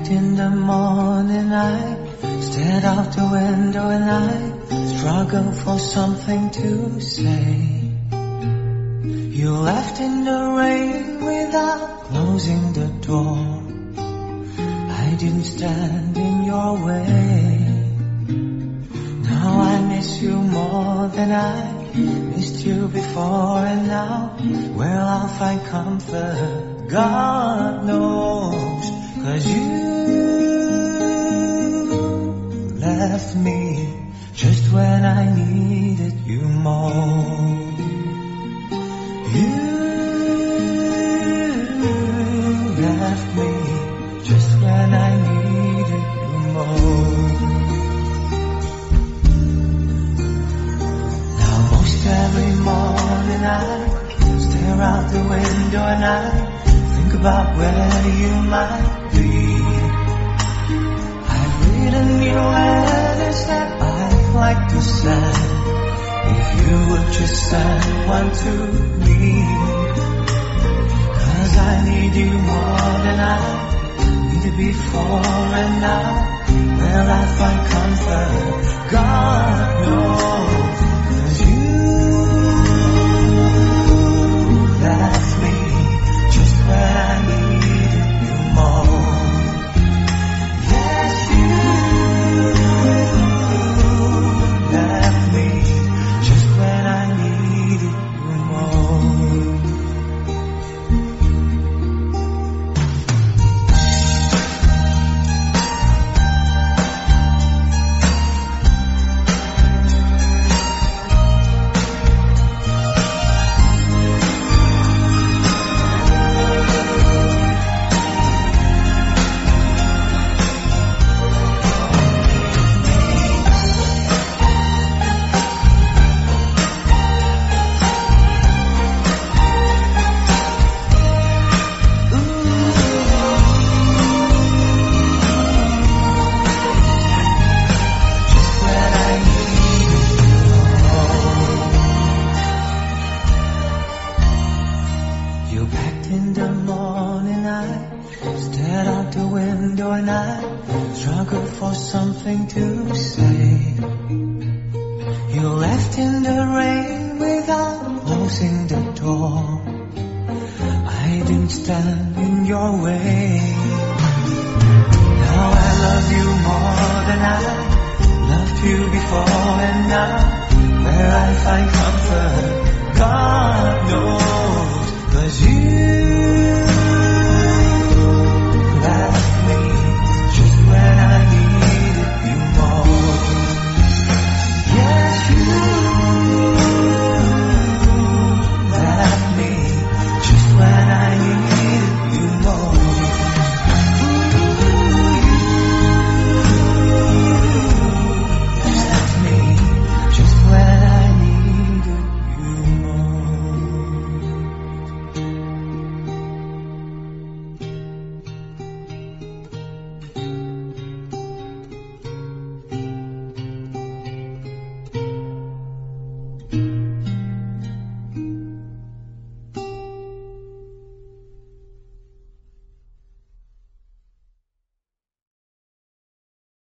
in the morning, I stared out the window and I struggled for something to say. You left in the rain without closing the door. I didn't stand in your way. Now I miss you more than I missed you before, and now where I'll find comfort, God knows. 'Cause you left me just when I needed you more. You left me just when I needed you more. Now most every morning I stare out the window and I think about where you might be. I've written your letters that I'd like to send, if you would just send one to me. 'Cause I need you more than I needed before, and now where I find comfort, God knows. 'Cause you left me just when I needed you more. Yes, you left me just when I needed you more. You packed in the morning, I stared out the window and I struggled for something to say. You left in the rain without closing the door. I didn't stand in your way. Now I love you more than I loved you before, and now where I find comfort, God